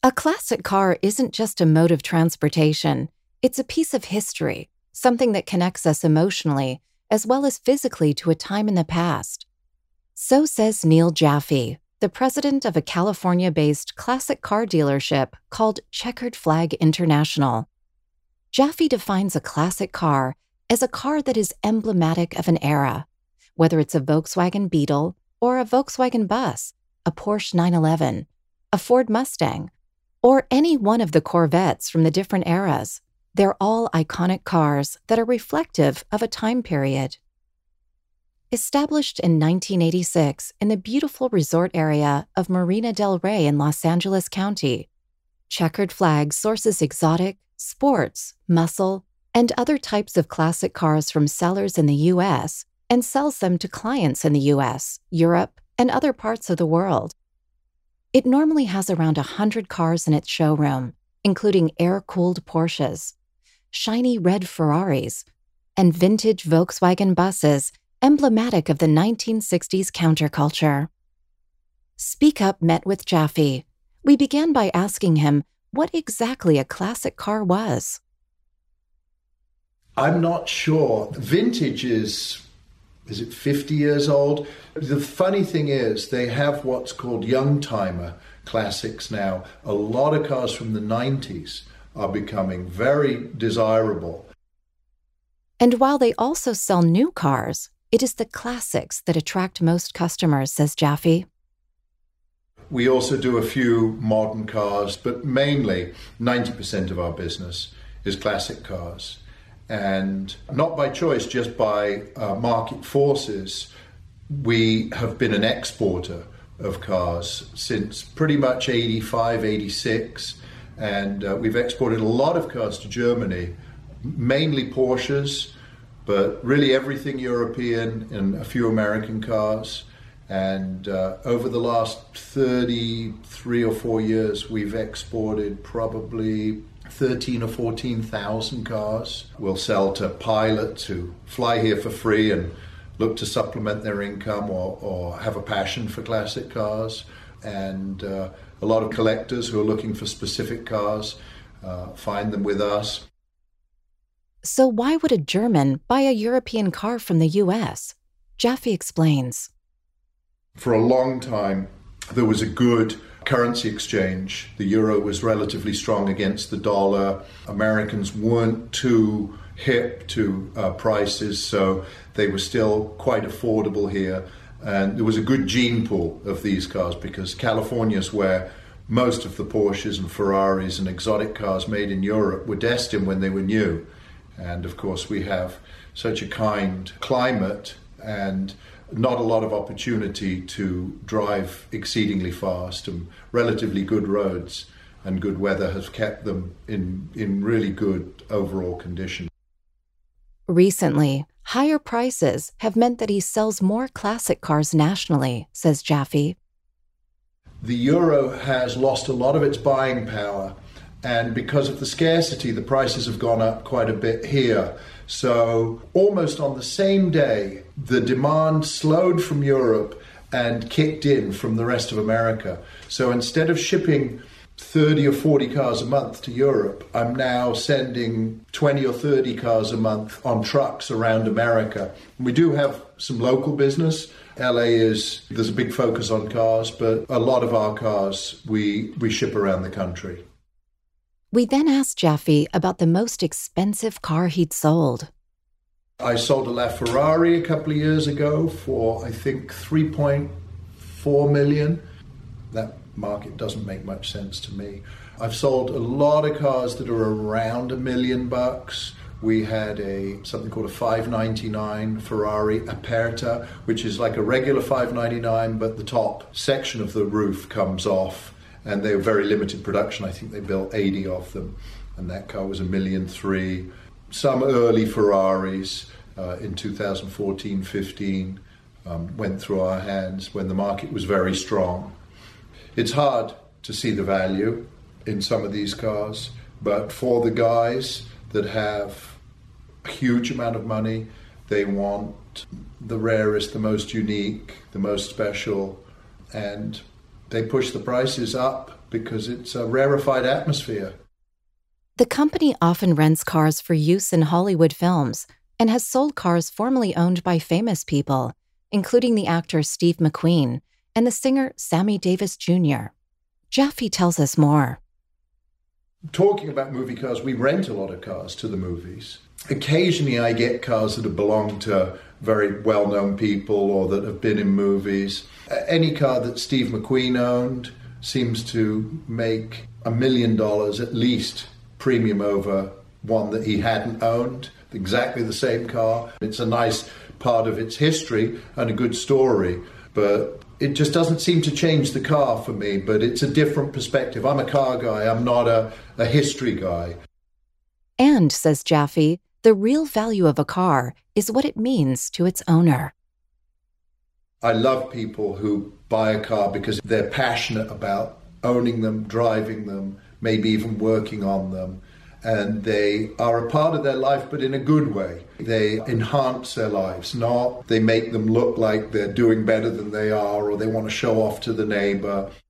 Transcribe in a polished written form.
A classic car isn't just a mode of transportation. It's a piece of history, something that connects us emotionally as well as physically to a time in the past. So says Neil Jaffe, the president of a California-based classic car dealership called Checkered Flag International. Jaffe defines a classic car as a car that is emblematic of an era, whether it's a Volkswagen Beetle or a Volkswagen Bus, a Porsche 911, a Ford Mustang, or any one of the Corvettes from the different eras. They're all iconic cars that are reflective of a time period. Established in 1986 in the beautiful resort area of Marina del Rey in Los Angeles County, Checkered Flag sources exotic, sports, muscle, and other types of classic cars from sellers in the U.S. and sells them to clients in the U.S., Europe, and other parts of the world. It normally has around 100 cars in its showroom, including air-cooled Porsches, shiny red Ferraris, and vintage Volkswagen buses emblematic of the 1960s counterculture. Speak Up met with Jaffe. We began by asking him what exactly a classic car was. I'm not sure. Vintage is it 50 years old? The funny thing is they have what's called young timer classics now. A lot of cars from the 90s are becoming very desirable. And while they also sell new cars, it is the classics that attract most customers, says Jaffe. We also do a few modern cars, but mainly 90% of our business is classic cars. And not by choice, just by market forces, we have been an exporter of cars since pretty much 85, 86. And we've exported a lot of cars to Germany, mainly Porsches, but really everything European and a few American cars. And over the last 33 or 4 years, we've exported probably 13 or 14,000 cars. We'll sell to pilots who fly here for free and look to supplement their income or have a passion for classic cars. And a lot of collectors who are looking for specific cars find them with us. So why would a German buy a European car from the U.S.? Jaffe explains. For a long time, there was a good currency exchange. The euro was relatively strong against the dollar. Americans weren't too hip to prices, so they were still quite affordable here. And there was a good gene pool of these cars because California's where most of the Porsches and Ferraris and exotic cars made in Europe were destined when they were new. And of course, we have such a kind climate and not a lot of opportunity to drive exceedingly fast, and relatively good roads and good weather has kept them in really good overall condition. Recently, higher prices have meant that he sells more classic cars nationally, says Jaffe. The euro has lost a lot of its buying power, and because of the scarcity, the prices have gone up quite a bit here. So almost on the same day, the demand slowed from Europe and kicked in from the rest of America. So instead of shipping 30 or 40 cars a month to Europe, I'm now sending 20 or 30 cars a month on trucks around America. We do have some local business. There's a big focus on cars, but a lot of our cars we ship around the country. We then asked Jaffe about the most expensive car he'd sold. I sold a LaFerrari a couple of years ago for, I think, $3.4 million. That market doesn't make much sense to me. I've sold a lot of cars that are around $1 million. We had something called a 599 Ferrari Aperta, which is like a regular 599, but the top section of the roof comes off. And they were very limited production. I think they built 80 of them. And that car was $1.3 million. Some early Ferraris in 2014-15 went through our hands when the market was very strong. It's hard to see the value in some of these cars, but for the guys that have a huge amount of money, they want the rarest, the most unique, the most special, and they push the prices up because it's a rarefied atmosphere. The company often rents cars for use in Hollywood films and has sold cars formerly owned by famous people, including the actor Steve McQueen and the singer Sammy Davis Jr. Jaffe tells us more. Talking about movie cars, we rent a lot of cars to the movies. Occasionally I get cars that have belonged to very well-known people or that have been in movies. Any car that Steve McQueen owned seems to make $1 million at least premium over one that he hadn't owned. Exactly the same car. It's a nice part of its history and a good story, but it just doesn't seem to change the car for me. But it's a different perspective. I'm a car guy. I'm not a history guy. And, says Jaffe, the real value of a car is what it means to its owner. I love people who buy a car because they're passionate about owning them, driving them, maybe even working on them. And they are a part of their life, but in a good way. They enhance their lives, not they make them look like they're doing better than they are or they want to show off to the neighbor.